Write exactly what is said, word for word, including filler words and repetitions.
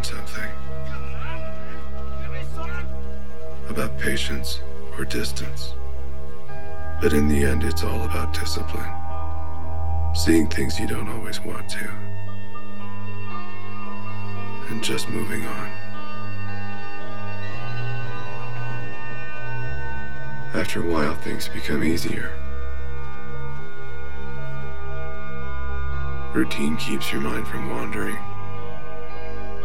learn something. About patience or distance. But in the end, it's all about discipline. Seeing things you don't always want to. And just moving on. After a while, things become easier. Routine keeps your mind from wandering.